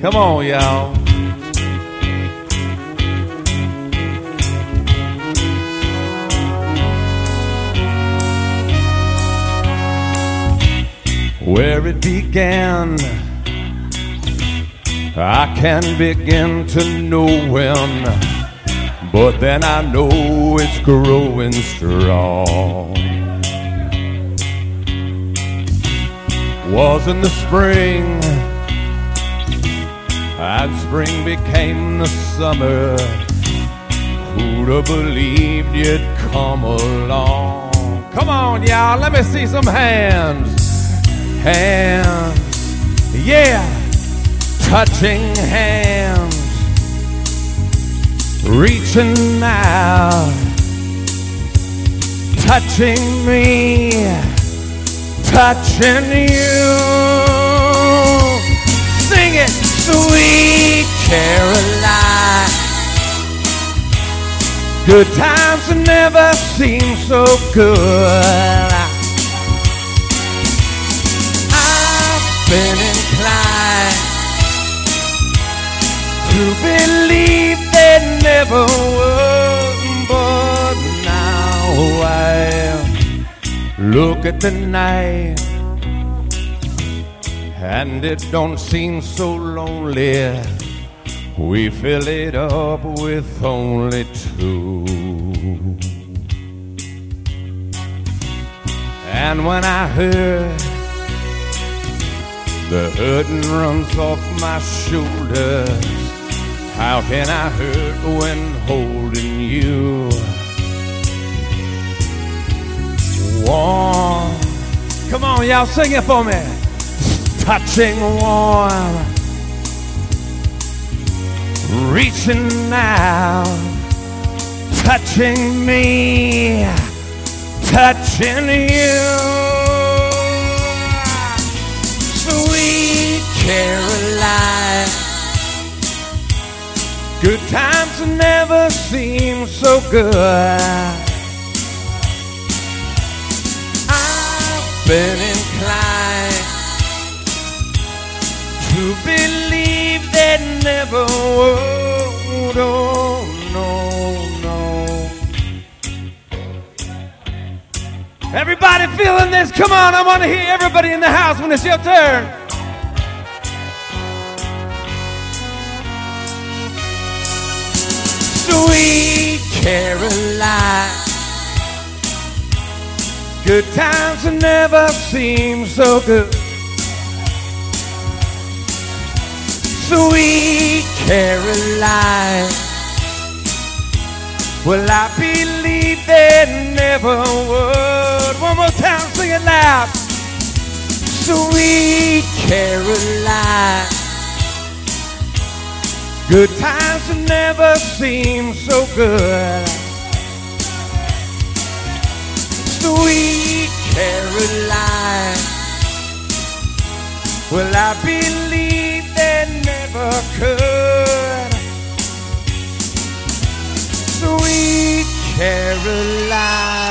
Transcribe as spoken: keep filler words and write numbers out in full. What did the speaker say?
Come on, y'all. Where it began, I can't begin to know when, but then I know it's growing strong. Was in the spring, and spring became the summer. Who'd have believed you'd come along? Come on, y'all, let me see some hands. Hands, yeah, touching hands, reaching out, touching me, touching you. Sing it, sweet Caroline. Good times never seem so good. Been inclined to believe they never would, but now I look at the night and it don't seem so lonely. We fill it up with only two. And when I heard the hurting runs off my shoulders, how can I hurt when holding you? Warm, come on y'all, sing it for me. Touching warm, reaching out, touching me, touching you. Sweet Caroline, good times never seem so good. I've been inclined to believe they never would. Oh, no, no. Everybody feeling this? Come on, I want to hear everybody in the house when it's your turn. Sweet Caroline, good times never seem so good. Sweet Caroline, well, I believe they never would. One more time, sing it loud. Sweet Caroline, good times never seem so good. Sweet Caroline, well, I believe they never could. Sweet Caroline.